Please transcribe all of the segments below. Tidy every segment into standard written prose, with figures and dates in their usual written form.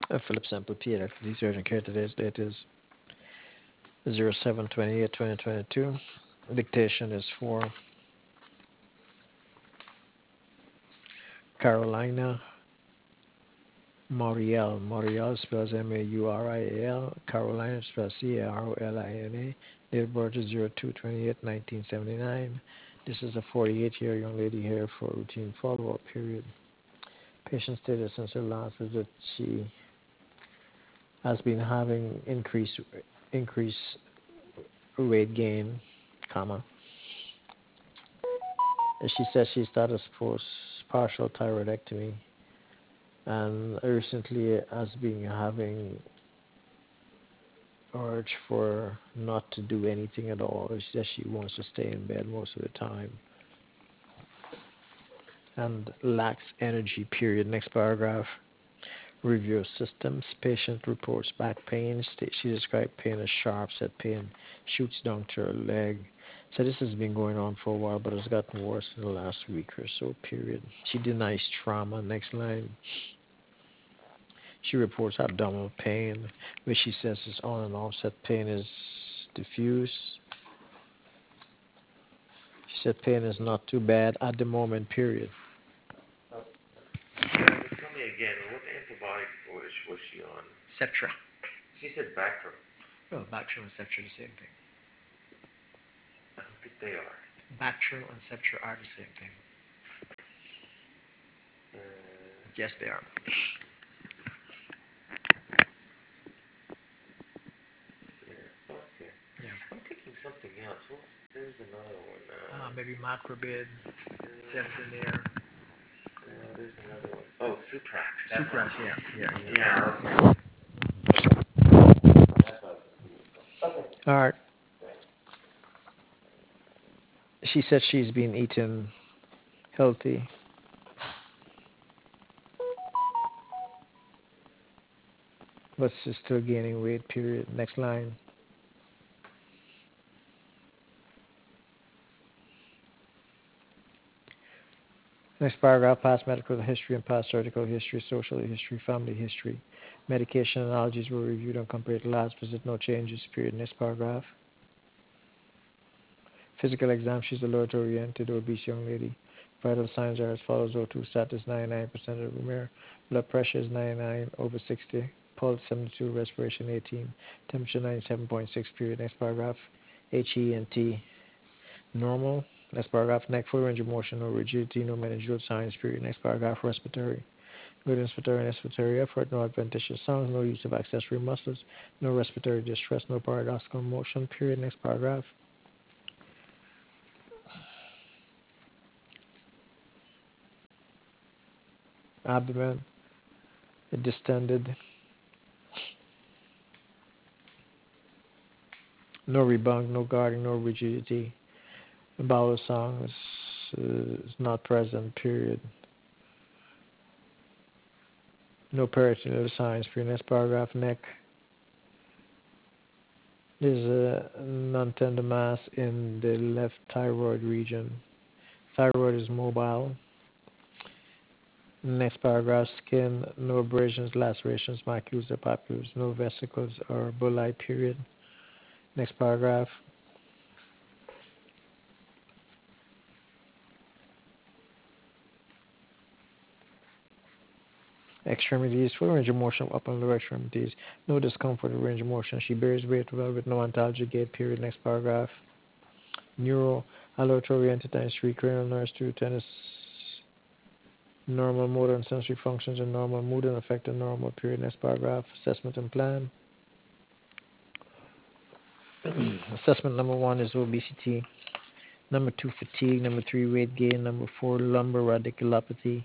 Philip Sample P. Research urgent care. Today's date is 07/28/2022. Dictation is for Carolina Maurial. Maurial spells Maurial. Carolina spells Carolina. Date of birth is 02/28/1979. This is a 48-year young lady here for routine follow-up period. Patient status since her last visit, she has been having increased weight gain, comma. And she says she started post partial thyroidectomy and recently has been having urge for not to do anything at all. She says she wants to stay in bed most of the time and lacks energy, period. Next paragraph. Review of systems. Patient reports back pain. She described pain as sharp. Said pain shoots down to her leg. So this has been going on for a while, but it's gotten worse in the last week or so, period. She denies trauma. Next line. She reports abdominal pain, which she says is on and off. Said pain is diffuse. She said pain is not too bad at the moment, period. Tell me again, what antibiotic was she on? Cetra. She said Bactrim. Well, Bactrim and Cetra are the same thing. I don't think they are. Bactrim and Cetra are the same thing. Yes, they are. Yeah. Okay. Yeah. I'm thinking something else. There's another one. Maybe Macrobid, Centenaire. There's another one. Oh, Suprax. Sucrase, yeah. Yeah. Okay. That's what I was thinking. Okay. All right. She said she's been eating healthy, but she's still gaining weight, period. Next line. Next paragraph, past medical history and past surgical history, social history, family history. Medication and allergies were reviewed and compared to last visit. No changes, period. Next paragraph. Physical exam, she's a lower-oriented, obese young lady. Vital signs are as follows. O2 status 99% of Rumor. Blood pressure is 99/60. Pulse 72. Respiration 18. Temperature 97.6, period. Next paragraph. HE&T. Normal. Next paragraph. Neck full range of motion, no rigidity, no meningeal signs, period. Next paragraph. Respiratory. Good inspiratory and expiratory effort, no adventitious sounds, no use of accessory muscles, no respiratory distress, no paradoxical motion, period. Next paragraph. Abdomen distended, no rebound, no guarding, no rigidity. Bowel sounds is not present, period. No peritoneal signs, period. Next paragraph. Neck. There's a non-tender mass in the left thyroid region. Thyroid is mobile. Next paragraph. Skin, no abrasions, lacerations, macules or papules, no vesicles or bullae, period. Next paragraph. Extremities, full range of motion of upper and lower extremities, no discomfort or range of motion. She bears weight well with no antalgia gait, period. Next paragraph. Neuro, alert oriented times 3, cranial nerves 2, tennis, normal motor and sensory functions and normal mood and affected normal, period. Next paragraph. Assessment and plan. Assessment number 1 is obesity. Number 2, fatigue. Number 3, weight gain. Number 4, lumbar radiculopathy.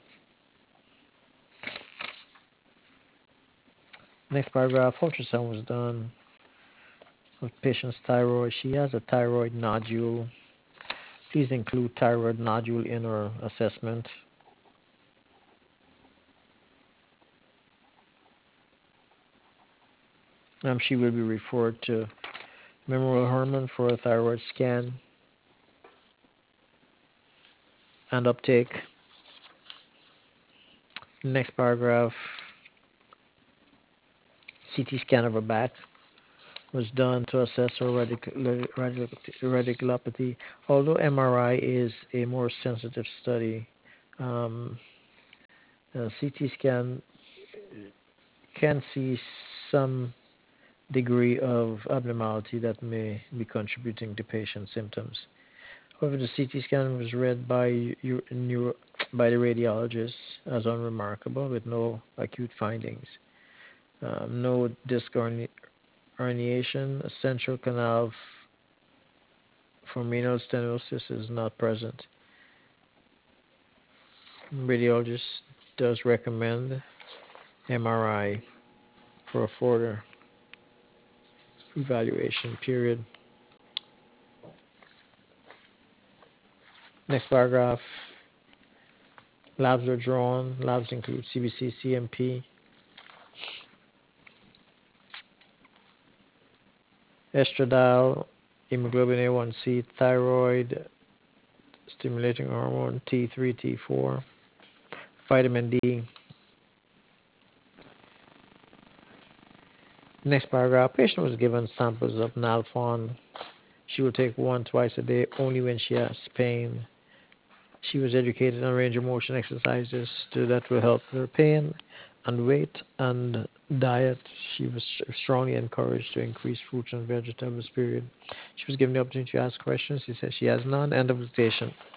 Next paragraph. Ultrasound was done of patient's thyroid. She has a thyroid nodule. Please include thyroid nodule in her assessment. She will be referred to Memorial Hermann for a thyroid scan and uptake. Next paragraph. CT scan of her back was done to assess her radiculopathy. Although MRI is a more sensitive study, um, CT scan can see some degree of abnormality that may be contributing to patient symptoms. However, the CT scan was read by by the radiologist as unremarkable, with no acute findings. No disc herniation, central canal foraminal stenosis is not present. Radiologist does recommend MRI for a further evaluation period. Next paragraph, labs are drawn. Labs include CBC, CMP, estradiol, hemoglobin A1C, thyroid stimulating hormone T3, T4, vitamin D. Next paragraph, patient was given samples of Nalphon. She will take one twice a day only when she has pain. She was educated on range of motion exercises that will help her pain and weight and diet. She was strongly encouraged to increase fruits and vegetables, period. She was given the opportunity to ask questions. She said she has none. End of dictation.